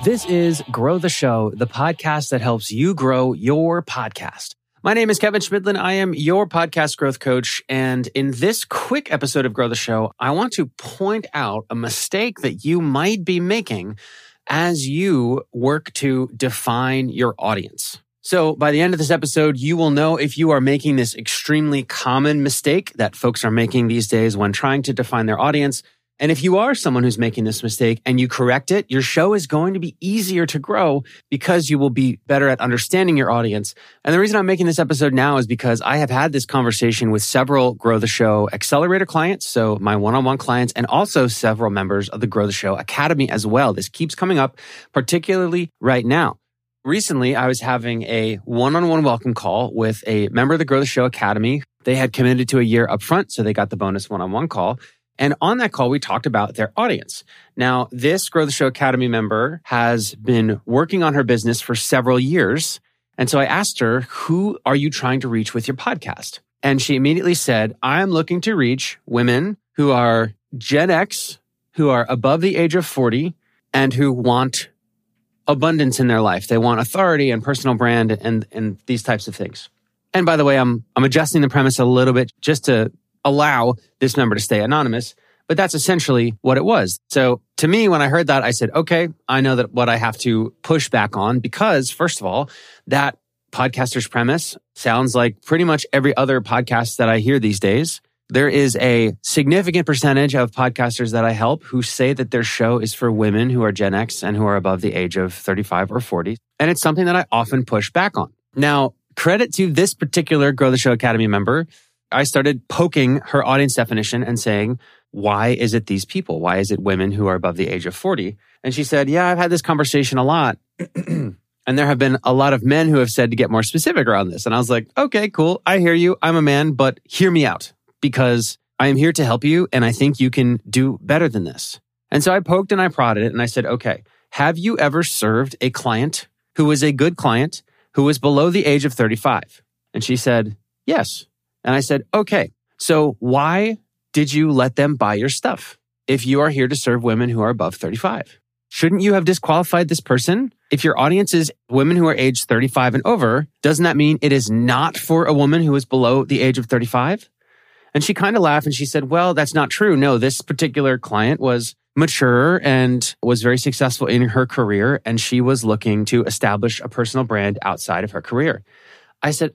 This is Grow the Show, the podcast that helps you grow your podcast. My name is Kevin Schmidlin. I am your podcast growth coach. And in this quick episode of Grow the Show, I want to point out a mistake that you might be making as you work to define your audience. So by the end of this episode, you will know if you are making this extremely common mistake that folks are making these days when trying to define their audience. And if you are someone who's making this mistake and you correct it, your show is going to be easier to grow because you will be better at understanding your audience. And the reason I'm making this episode now is because I have had this conversation with several Grow the Show Accelerator clients, so my one-on-one clients, and also several members of the Grow the Show Academy as well. This keeps coming up, particularly right now. Recently, I was having a one-on-one welcome call with a member of the Grow the Show Academy. They had committed to a year upfront, so they got the bonus one-on-one call. And on that call, we talked about their audience. Now, this Grow the Show Academy member has been working on her business for several years. And so I asked her, who are you trying to reach with your podcast? And she immediately said, I'm looking to reach women who are Gen X, who are above the age of 40, and who want abundance in their life. They want authority and personal brand and these types of things. And by the way, I'm adjusting the premise a little bit just to allow this member to stay anonymous, but that's essentially what it was. So to me, when I heard that, I said, okay, I know that what I have to push back on because first of all, that podcaster's premise sounds like pretty much every other podcast that I hear these days. There is a significant percentage of podcasters that I help who say that their show is for women who are Gen X and who are above the age of 35 or 40. And it's something that I often push back on. Now, credit to this particular Grow the Show Academy member. I started poking her audience definition and saying, why is it these people? Why is it women who are above the age of 40? And she said, yeah, I've had this conversation a lot. And there have been a lot of men who have said to get more specific around this. And I was like, okay, cool. I hear you. I'm a man, but hear me out because I am here to help you. And I think you can do better than this. And so I poked and I prodded it and I said, okay, have you ever served a client who was a good client who was below the age of 35? And she said, yes. And I said, okay, so why did you let them buy your stuff if you are here to serve women who are above 35? Shouldn't you have disqualified this person? If your audience is women who are age 35 and over, doesn't that mean it is not for a woman who is below the age of 35? And she kind of laughed and she said, well, that's not true. No, this particular client was mature and was very successful in her career, and she was looking to establish a personal brand outside of her career. I said,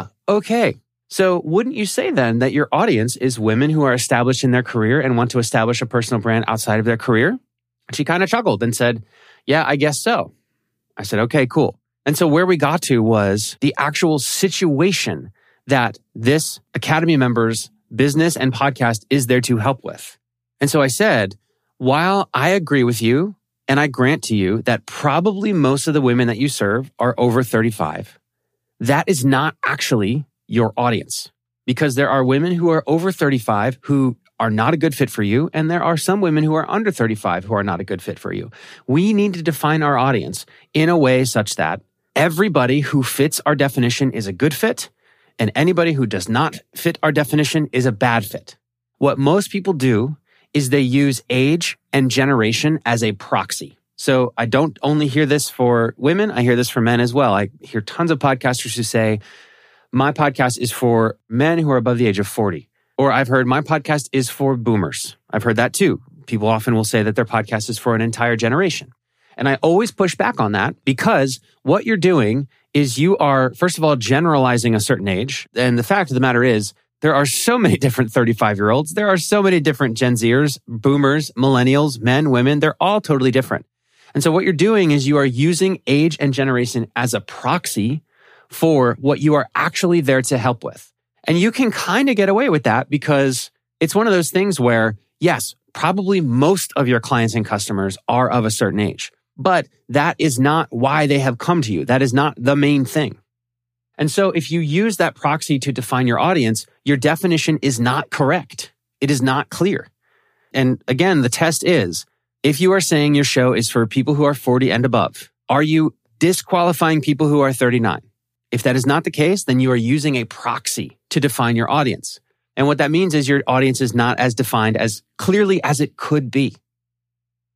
okay. So wouldn't you say then that your audience is women who are established in their career and want to establish a personal brand outside of their career? She kind of chuckled and said, yeah, I guess so. I said, okay, cool. And so where we got to was the actual situation that this Academy member's business and podcast is there to help with. And so I said, while I agree with you and I grant to you that probably most of the women that you serve are over 35, that is not actually your audience, because there are women who are over 35 who are not a good fit for you, and there are some women who are under 35 who are not a good fit for you. We need to define our audience in a way such that everybody who fits our definition is a good fit, and anybody who does not fit our definition is a bad fit. What most people do is they use age and generation as a proxy. So I don't only hear this for women, I hear this for men as well. I hear tons of podcasters who say, my podcast is for men who are above the age of 40. Or I've heard my podcast is for boomers. I've heard that too. People often will say that their podcast is for an entire generation. And I always push back on that because what you're doing is you are, first of all, generalizing a certain age. And the fact of the matter is, there are so many different 35-year-olds. There are so many different Gen Zers, boomers, millennials, men, women. They're all totally different. And so what you're doing is you are using age and generation as a proxy for what you are actually there to help with. And you can kind of get away with that because it's one of those things where, yes, probably most of your clients and customers are of a certain age, but that is not why they have come to you. That is not the main thing. And so if you use that proxy to define your audience, your definition is not correct. It is not clear. And again, the test is, if you are saying your show is for people who are 40 and above, are you disqualifying people who are 39? If that is not the case, then you are using a proxy to define your audience. And what that means is your audience is not as defined as clearly as it could be.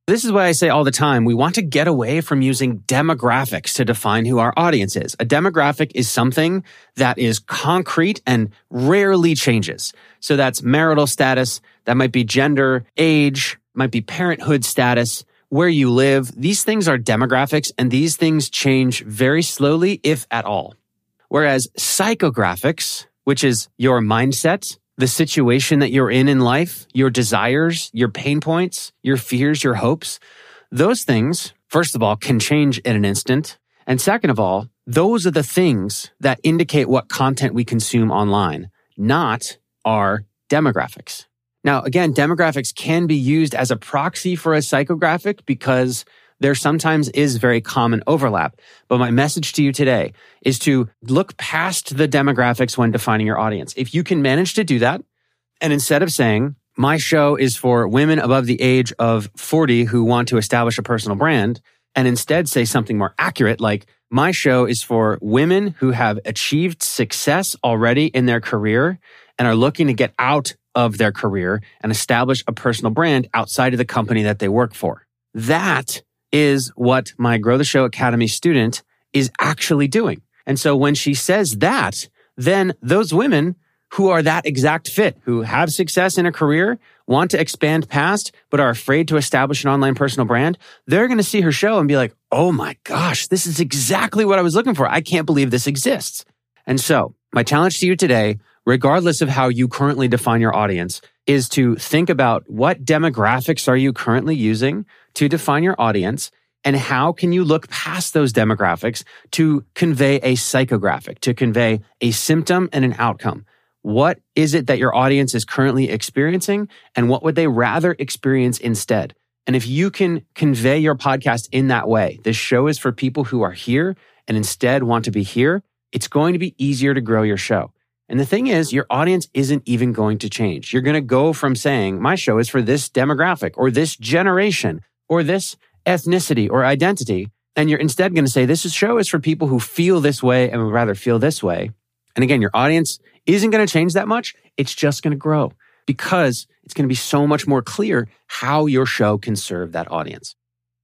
This is why I say all the time, we want to get away from using demographics to define who our audience is. A demographic is something that is concrete and rarely changes. So that's marital status, that might be gender, age, might be parenthood status, where you live. These things are demographics, and these things change very slowly, if at all. Whereas psychographics, which is your mindset, the situation that you're in life, your desires, your pain points, your fears, your hopes, those things, first of all, can change in an instant. And second of all, those are the things that indicate what content we consume online, not our demographics. Now, again, demographics can be used as a proxy for a psychographic because there sometimes is very common overlap. But my message to you today is to look past the demographics when defining your audience. If you can manage to do that, and instead of saying, my show is for women above the age of 40 who want to establish a personal brand, and instead say something more accurate like, my show is for women who have achieved success already in their career and are looking to get out of their career and establish a personal brand outside of the company that they work for. That is what my Grow the Show Academy student is actually doing. And so when she says that, then those women who are that exact fit, who have success in a career, want to expand past, but are afraid to establish an online personal brand, they're going to see her show and be like, oh my gosh, this is exactly what I was looking for. I can't believe this exists. And so my challenge to you today, regardless of how you currently define your audience, is to think about what demographics are you currently using to define your audience, and how can you look past those demographics to convey a psychographic, to convey a symptom and an outcome. What is it that your audience is currently experiencing, and what would they rather experience instead? And if you can convey your podcast in that way, this show is for people who are here and instead want to be here, it's going to be easier to grow your show. And the thing is, your audience isn't even going to change. You're going to go from saying, my show is for this demographic or this generation or this ethnicity or identity, and you're instead going to say, this show is for people who feel this way and would rather feel this way. And again, your audience isn't going to change that much. It's just going to grow because it's going to be so much more clear how your show can serve that audience.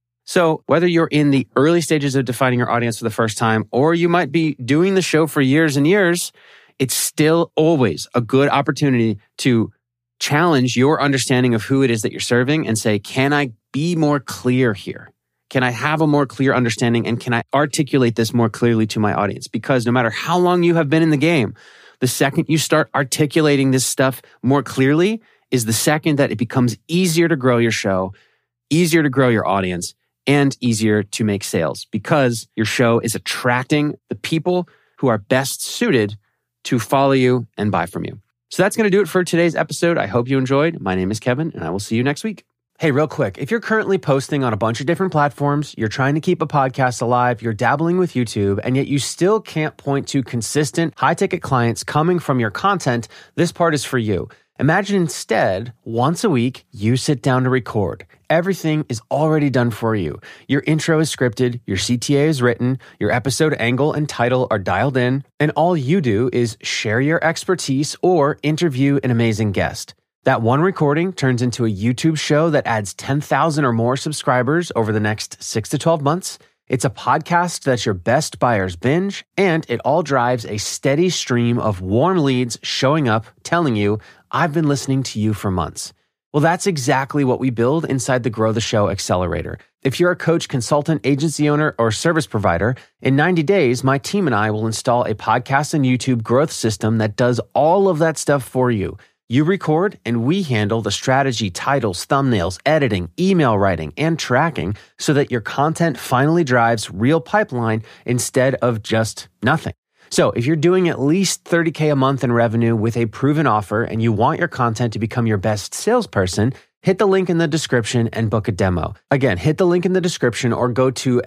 So whether you're in the early stages of defining your audience for the first time, or you might be doing the show for years and years, it's still always a good opportunity to challenge your understanding of who it is that you're serving and say, can I be more clear here? Can I have a more clear understanding, and can I articulate this more clearly to my audience? Because no matter how long you have been in the game, the second you start articulating this stuff more clearly is the second that it becomes easier to grow your show, easier to grow your audience, and easier to make sales because your show is attracting the people who are best suited to follow you and buy from you. So that's going to do it for today's episode. I hope you enjoyed. My name is Kevin, and I will see you next week. Hey, real quick, if you're currently posting on a bunch of different platforms, you're trying to keep a podcast alive, you're dabbling with YouTube, and yet you still can't point to consistent, high-ticket clients coming from your content, this part is for you. Imagine instead, once a week, you sit down to record. Everything is already done for you. Your intro is scripted, your CTA is written, your episode angle and title are dialed in, and all you do is share your expertise or interview an amazing guest. That one recording turns into a YouTube show that adds 10,000 or more subscribers over the next 6 to 12 months. It's a podcast that's your best buyers binge, and it all drives a steady stream of warm leads showing up, telling you, I've been listening to you for months. Well, that's exactly what we build inside the Grow the Show Accelerator. If you're a coach, consultant, agency owner, or service provider, in 90 days, my team and I will install a podcast and YouTube growth system that does all of that stuff for you. You record, and we handle the strategy, titles, thumbnails, editing, email writing, and tracking so that your content finally drives real pipeline instead of just nothing. So if you're doing at least $30K a month in revenue with a proven offer and you want your content to become your best salesperson, hit the link in the description and book a demo. Again, hit the link in the description or go to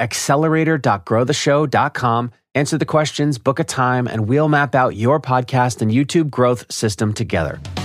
accelerator.growtheshow.com, answer the questions, book a time, and we'll map out your podcast and YouTube growth system together.